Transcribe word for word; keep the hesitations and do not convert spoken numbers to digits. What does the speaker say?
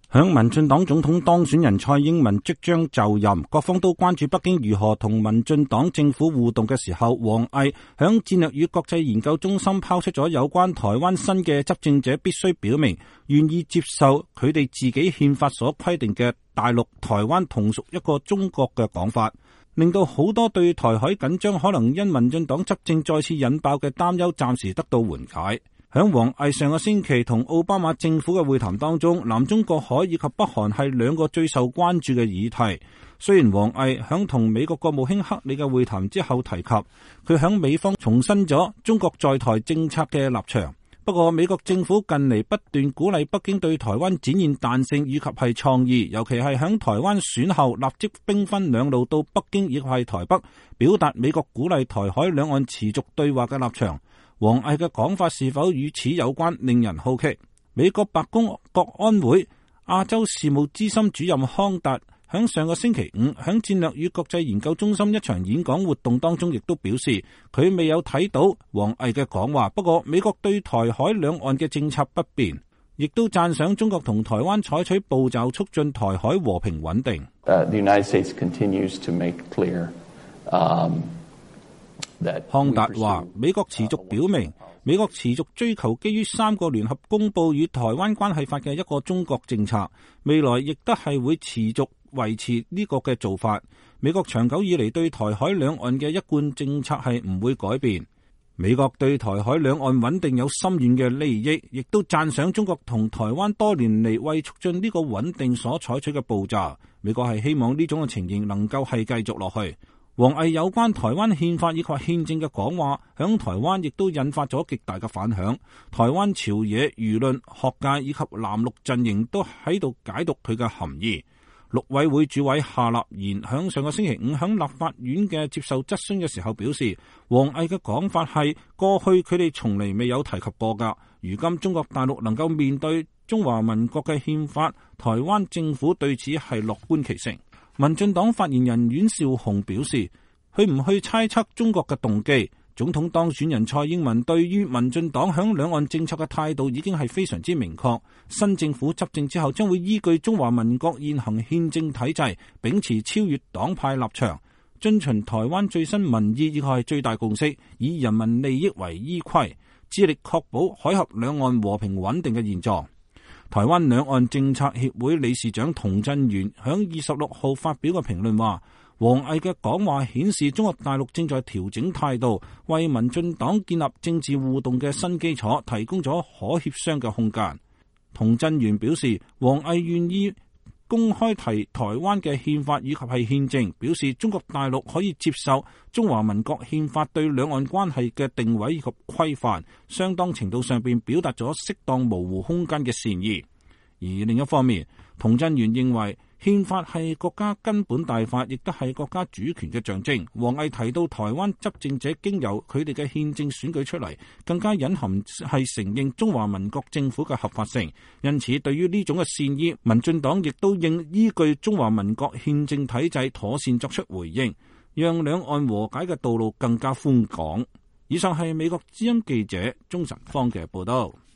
響民進黨總統當選人蔡英文即將就任，各方都關注北京如何同民進黨政府互動嘅時候，王毅響戰略與國際研究中心拋出咗有關台灣新嘅執政者必須表明願意接受佢哋自己憲法所規定嘅大陸台灣同屬一個中國嘅講法，令到好多對台海緊張可能因民進黨執政再次引爆嘅擔憂暫時得到緩解。響王毅上個星期同奧巴馬政府嘅會談當中，南中國海以及北韓係兩個最受關注嘅議題。雖然王毅響同美國國務卿克里嘅會談之後提及，佢響美方重申咗中國在台政策嘅立場。不過美國政府近嚟不斷鼓勵北京對台灣展現彈性以及係創意，尤其係響台灣選後立即兵分兩路到北京以及係台北，表達美國鼓勵台海兩岸持續對話嘅立場。王毅嘅講法是否與此有關，令人好奇。美國白宮國安會亞洲事務資深主任康達響上個星期五響戰略與國際研究中心一場演講活動當中，亦都表示佢未有睇到王毅嘅講話。不過美國對台海兩岸嘅政策不變，亦都讚賞中國同台灣採取步驟促進台海和平穩定。 Uh, the United States continues to make clear, um, 康達話，美國持續表明，美國持續追求基於三個聯合公佈與台灣關係法嘅一個中國政策，未來亦都係會持續維持呢個嘅做法。美國長久以嚟對台海兩岸嘅一貫政策係唔會改變。美國對台海兩岸穩定有深遠嘅利益，亦都讚賞中國同台灣多年嚟為促進呢個穩定所採取嘅步驟。美國係希望呢種嘅情形能夠係繼續落去。王毅有關台灣憲法以及憲政嘅講話，響台灣亦都引發咗極大嘅反響。台灣朝野、輿論、學界以及藍綠陣營都喺度解讀佢嘅含義。陸委會主委夏立言響上個星期五響立法院嘅接受質詢嘅時候表示，王毅嘅講法係過去佢哋從嚟未有提及過㗎。如今中國大陸能夠面對中華民國嘅憲法，台灣政府對此係樂觀其成。民進黨發言人阮兆雄表示，佢唔去猜測中國嘅動機。總統當選人蔡英文對於民進黨響兩岸政策嘅態度已經係非常之明確。新政府執政之後，將會依據中華民國現行憲政體制，秉持超越黨派立場，遵循台灣最新民意以及係最大共識，以人民利益為依歸，致力確保海峽兩岸和平穩定嘅現狀。台灣兩岸政策協會理事長童振源響二十六號發表嘅評論話，王毅嘅講話顯示中國大陸正在調整態度，為民進黨建立政治互動嘅新基礎提供咗可協商嘅空間。童振源表示，王毅願意公開提台灣嘅憲法以及係憲政，表示中國大陸可以接受中華民國憲法對兩岸關係嘅定位以及規範，相當程度上邊表達咗適當模糊空間嘅善意。而另一方面，童振源認為憲法係國家根本大法，亦都係國家主權嘅象徵。王毅提到台灣執政者經由佢哋嘅憲政選舉出嚟，更加隱含係承認中華民國政府嘅合法性。因此對於呢種嘅善意，民進黨亦都應依據中華民國憲政體制妥善作出回應，讓兩岸和解嘅道路更加寬廣。以上係美國之音記者鍾晨芳嘅報道。